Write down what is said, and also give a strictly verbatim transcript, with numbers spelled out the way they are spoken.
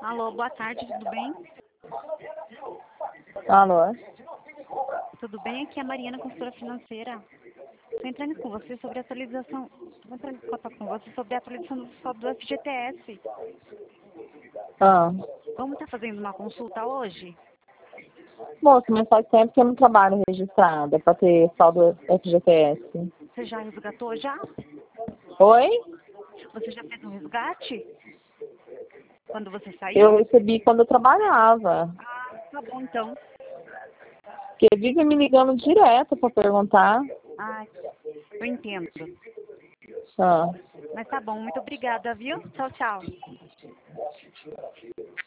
Alô, boa tarde, tudo bem? Alô? Tudo bem? Aqui é a Mariana, consultora financeira. Estou entrando com você sobre a atualização. Estou entrando em contato com você sobre a atualização do saldo do F G T S. Ah. Vamos estar fazendo uma consulta hoje? Moça, mas faz tempo que eu não trabalho registrada para ter saldo F G T S. Você já resgatou já? Oi? Você já fez um resgate? Quando você saiu? Eu recebi quando eu trabalhava. Ah, tá bom então. Porque vive me ligando direto para perguntar. Ah, eu entendo. Ah. Mas tá bom, muito obrigada, viu? Tchau, tchau.